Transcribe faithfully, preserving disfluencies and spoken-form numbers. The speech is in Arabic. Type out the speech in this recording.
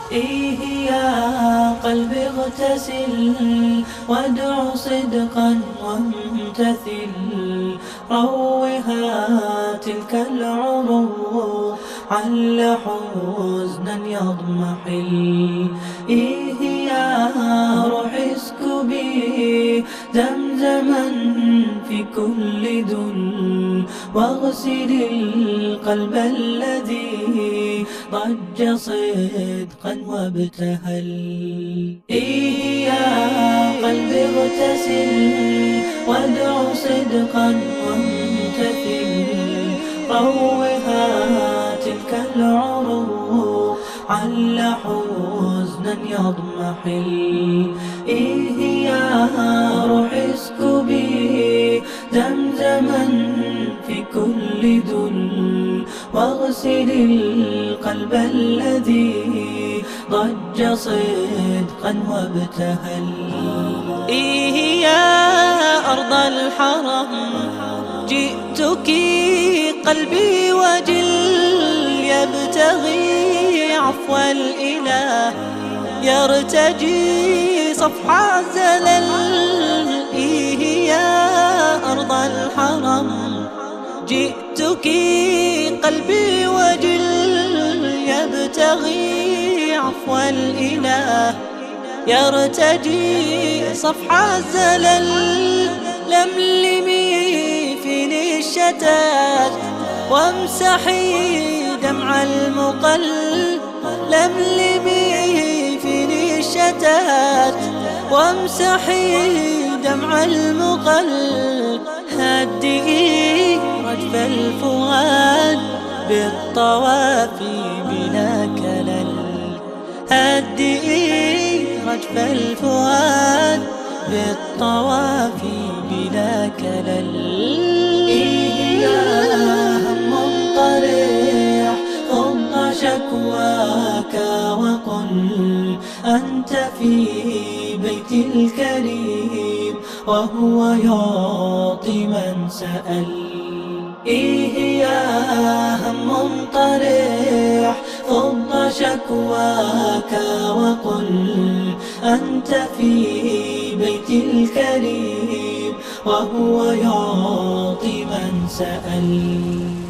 إيه يا قلبي اغتسل وادع صدقا وامتثل، روها تلك العروق عل حزنا يضمحل. إيه يا روح اسكبي زمزما في كل دل، واغسل القلب الذي ضج صدقا وابتهل. إيه يا قلبي اغتسل وادع صدقا وامتثل، روها تلك العروق عل حزنا يضمحل. إيه يا روح اسكبي زمزما في كل دل، واغسل القلب الذي ضج صدقا وابتهل. إيه يا أرض الحرم جئتك قلبي وجل، يبتغي عفو الإله يرتجي صفح الزلل. إيه يا أرض الحرم جئتك قلبي وجل، يبتغي عفو الإله يرتجي صفح الزلل. لملمي فيني الشتات وامسحي دمع المقل، لملمي فيني الشتات وامسحي دمع المقل. هدئي رجف الفؤاد بالطواف بلا كلل، هدئي رجف الفؤاد بالطواف بلا كلل. إيه يا هم طريح خض شكواك وقل أنت في بيت الكريم وهو يعطي من سأل. إيه يا هم طريح خض شكواك وقل أنت في بيت الكريم وهو يعطي من سأل.